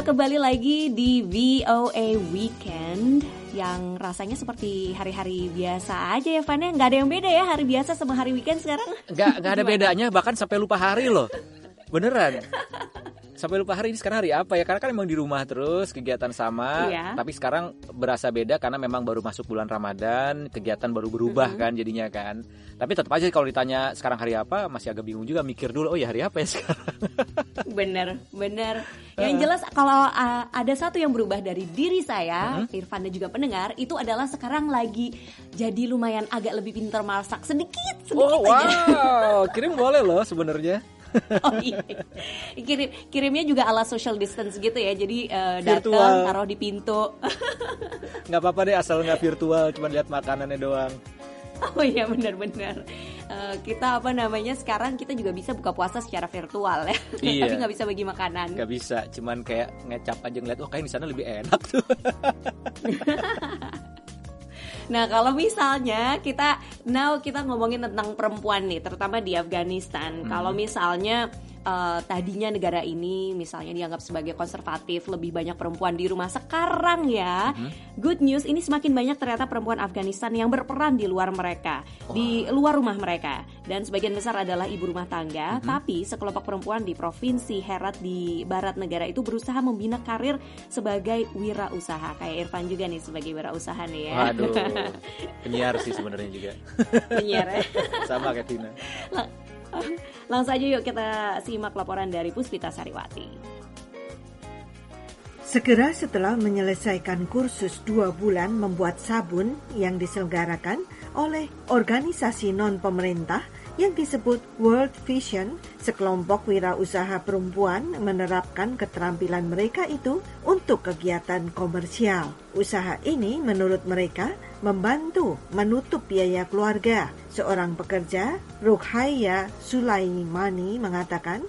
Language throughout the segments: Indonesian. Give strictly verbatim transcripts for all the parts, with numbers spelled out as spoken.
Sudah kembali lagi di V O A Weekend yang rasanya seperti hari-hari biasa aja ya, Van, ya? Nggak ada yang beda ya hari biasa sama hari weekend sekarang? Nggak, nggak ada bedanya, bahkan sampai lupa hari loh. Beneran. Sampai lupa hari ini sekarang hari apa ya, karena kan emang di rumah terus, kegiatan sama, iya. Tapi sekarang berasa beda karena memang baru masuk bulan Ramadan, kegiatan baru berubah mm-hmm. kan jadinya kan. Tapi tetap aja kalau ditanya sekarang hari apa, masih agak bingung juga, mikir dulu, oh ya hari apa ya sekarang. Bener, bener. Yang jelas kalau uh, ada satu yang berubah dari diri saya, mm-hmm. Irfan dan juga pendengar, itu adalah sekarang lagi jadi lumayan agak lebih pintar masak sedikit, sedikit oh, aja. Wow, kirim boleh loh sebenarnya. Oh iya, kirim kirimnya juga ala social distance gitu ya, jadi uh, datang taruh di pintu. Nggak apa-apa deh asal nggak virtual, cuma lihat makanannya doang. Oh iya benar-benar. Uh, kita apa namanya sekarang kita juga bisa buka puasa secara virtual ya, iya. Tapi nggak bisa bagi makanan. Nggak bisa, cuman kayak ngecap aja ngeliat, oh kayak di sana lebih enak tuh. Nah kalau misalnya kita now kita ngomongin tentang perempuan nih, terutama di Afghanistan. Hmm. Kalau misalnya uh, tadinya negara ini misalnya dianggap sebagai konservatif, lebih banyak perempuan di rumah. Sekarang ya, hmm. good news, ini semakin banyak ternyata perempuan Afghanistan yang berperan di luar mereka, wow. di luar rumah mereka. Dan sebagian besar adalah ibu rumah tangga. Hmm. Tapi sekelompok perempuan di provinsi Herat di barat negara itu berusaha membina karir sebagai wirausaha. Kayak Irfan juga nih sebagai wirausaha nih ya. Waduh, penyiar sih sebenarnya juga. Penyiar ya. Sama kayak Tina. Lang- Langsung aja yuk kita simak laporan dari Puspita Sariwati. Segera setelah menyelesaikan kursus dua bulan membuat sabun yang diselenggarakan oleh organisasi non-pemerintah yang disebut World Vision, sekelompok wirausaha perempuan menerapkan keterampilan mereka itu untuk kegiatan komersial. Usaha ini menurut mereka membantu menutup biaya keluarga. Seorang pekerja, Rukhaya Sulaimani, mengatakan,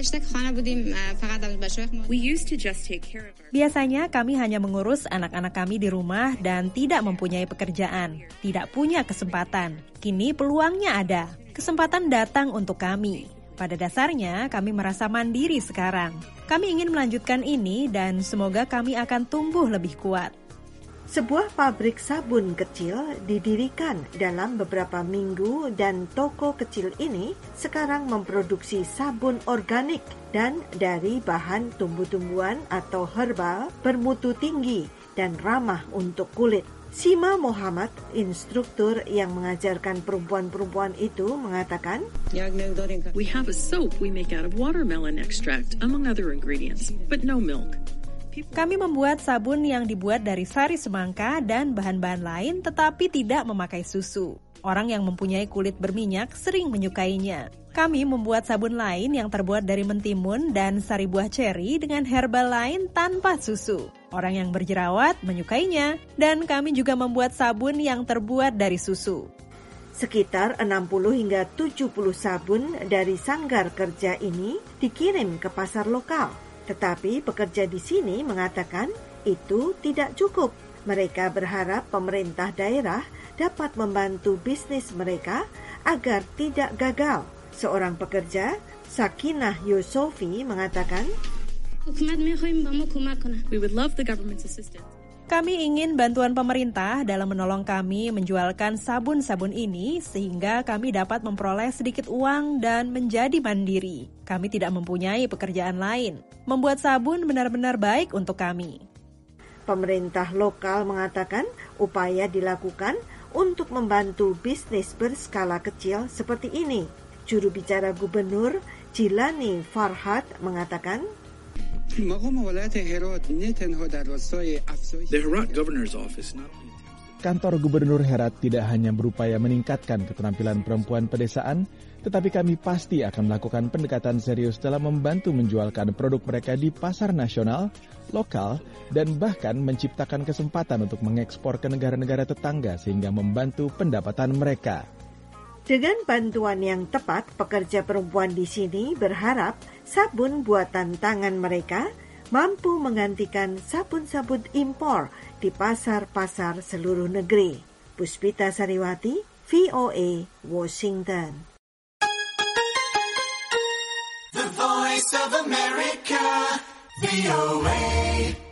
biasanya kami hanya mengurus anak-anak kami di rumah dan tidak mempunyai pekerjaan, tidak punya kesempatan. Kini peluangnya ada, kesempatan datang untuk kami. Pada dasarnya kami merasa mandiri sekarang. Kami ingin melanjutkan ini dan semoga kami akan tumbuh lebih kuat. Sebuah pabrik sabun kecil didirikan dalam beberapa minggu dan toko kecil ini sekarang memproduksi sabun organik dan dari bahan tumbuh-tumbuhan atau herbal bermutu tinggi dan ramah untuk kulit. Sima Muhammad, instruktur yang mengajarkan perempuan-perempuan itu, mengatakan, We have a soap we make out of watermelon extract, among other ingredients, but no milk. Kami membuat sabun yang dibuat dari sari semangka dan bahan-bahan lain tetapi tidak memakai susu. Orang yang mempunyai kulit berminyak sering menyukainya. Kami membuat sabun lain yang terbuat dari mentimun dan sari buah ceri dengan herbal lain tanpa susu. Orang yang berjerawat menyukainya. Dan kami juga membuat sabun yang terbuat dari susu. Sekitar enam puluh hingga tujuh puluh sabun dari sanggar kerja ini dikirim ke pasar lokal. Tetapi pekerja di sini mengatakan itu tidak cukup. Mereka berharap pemerintah daerah dapat membantu bisnis mereka agar tidak gagal. Seorang pekerja, Sakinah Yusofi, mengatakan, We would love the government's assistance. Kami ingin bantuan pemerintah dalam menolong kami menjualkan sabun-sabun ini sehingga kami dapat memperoleh sedikit uang dan menjadi mandiri. Kami tidak mempunyai pekerjaan lain. Membuat sabun benar-benar baik untuk kami. Pemerintah lokal mengatakan upaya dilakukan untuk membantu bisnis berskala kecil seperti ini. Juru bicara Gubernur Jilani Farhad mengatakan, The Herat Governor's Office not only Kantor Gubernur Herat tidak hanya berupaya meningkatkan keterampilan perempuan pedesaan, tetapi kami pasti akan melakukan pendekatan serius dalam membantu menjualkan produk mereka di pasar nasional, lokal, dan bahkan menciptakan kesempatan untuk mengekspor ke negara-negara tetangga sehingga membantu pendapatan mereka. Dengan bantuan yang tepat, pekerja perempuan di sini berharap sabun buatan tangan mereka mampu menggantikan sabun-sabun impor di pasar-pasar seluruh negeri. Puspita Sariwati, V O A, Washington. The Voice of America, V O A